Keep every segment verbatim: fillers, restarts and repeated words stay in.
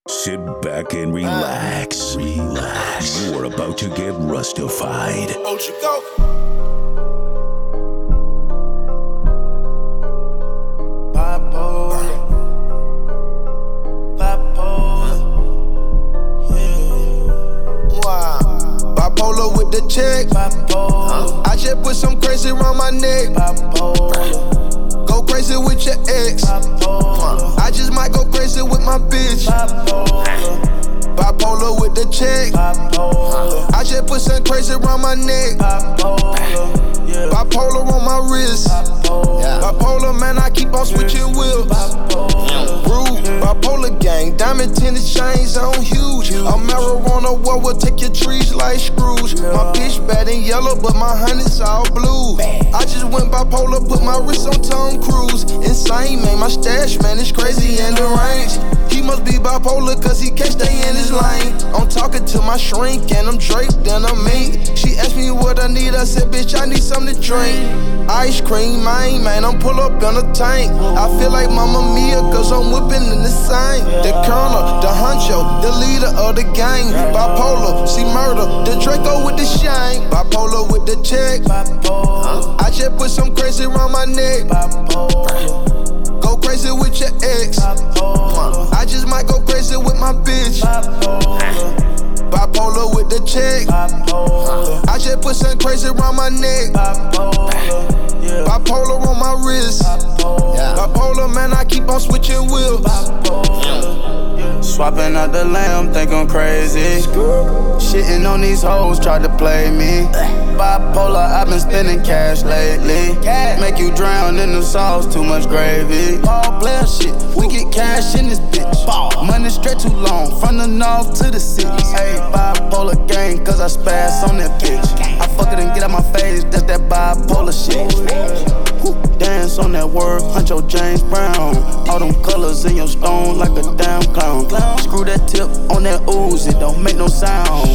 Sit back and relax. Relax. You are about to get rustified. Oh, you go. Bipolar. Bipolar. Yeah. Wow. Bipolar with the check. Bipolar. I just put some crazy around my neck. Bipolar. Go crazy with your ex. Bipolar. I just might go crazy with my bitch. Bipolar. Bipolar with the check. Bipolar. I just put some crazy around my neck. Bipolar, yeah. Bipolar on my wrist. Bipolar, yeah. Bipolar, man, I keep on switching wheels. Bipolar, rude. Bipolar gang, diamond tinted chains on huge. A marijuana war will take your trees like screws. My bitch bad and yellow, but my honey's all blue. I just went bipolar, put my wrist on Tom Cruise. Insane, man, my stash, man, it's crazy in the range. He must be bipolar, cause he can't stay in his lane. I'm talking to my shrink, and I'm draped in a mink. She asked me what I need, I said, bitch, I need something to drink. Ice cream, man, man, I'm pull up in a tank. I feel like Mamma Mia, cause I'm whipping in the same. The colonel, the honcho, the leader of the gang. Bipolar, see murder, the Draco with the shine. Bipolar with the check. I just put some crazy around my neck. Go crazy with your ex. I just might go crazy with my bitch. Bipolar with the check. I just put some crazy around my neck. Bipolar on my wrist. Bipolar, man, I keep on switching wheels. Swapping out the lamb, think I'm crazy. Shitting on these hoes, tried to play me. Bipolar, I've been spending cash lately. Make you drown in the sauce, too much gravy. Ball player shit, we get cash in this bitch. Money stretch too long, from the north to the city. Hey, bipolar gang, cause I spaz on that bitch. I fuck it and get out my face, that's that bipolar shit. Dance on that word, Huncho James Brown. All them colors in your stone like a damn clown. Screw that tip on that ooze, it don't make no sound.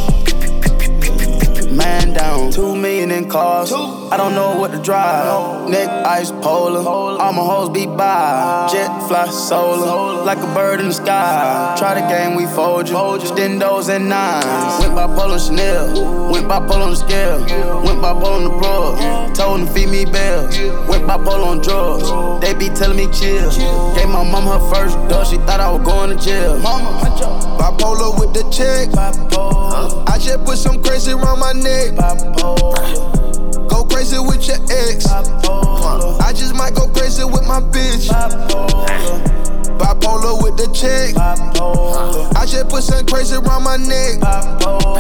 Man down, two million in cars. I don't know what to drive. Neck ice polar, all my hoes be by. Jet fly solar, like a bird in the sky. Try the game, we fold you. Stendos and nines. Went bipolar Chanel, went bipolar on the scale. Went bipolar on the plug, told them feed me bells. Went bipolar on drugs, they be telling me chill. Gave my mom her first dose, she thought I was going to jail. Bipolar with the check. I just put some crazy around my neck. Bipolar. Go crazy with your ex. Bipolar. I just might go crazy with my bitch. Bipolar, Bipolar with the check. Bipolar. I just put some crazy around my neck.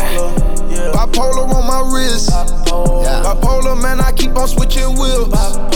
Bipolar, yeah. Bipolar on my wrist. Bipolar, Bipolar, man, I keep on switching wheels. Bipolar.